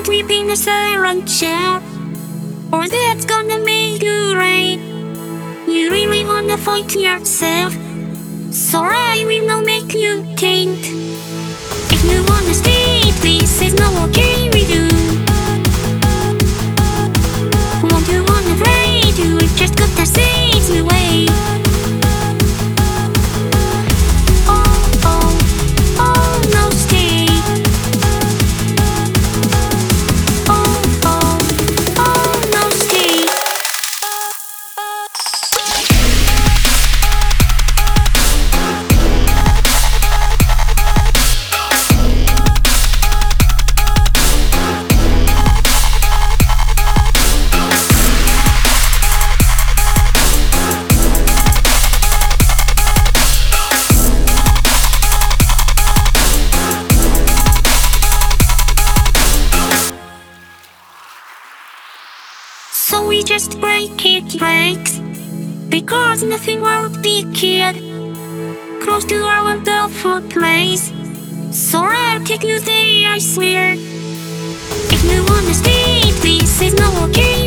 weeping a silent shout, or that's gonna make you rain. You really wanna fight yourself, so I will not make you taint. If you wanna stay, this is not okay with you. Won't you wanna play? You just gotta say it's the way. So we just break it breaks, because nothing will be kid close to our beautiful place. So I'll take you there, I swear. If you wanna stay, this is not okay.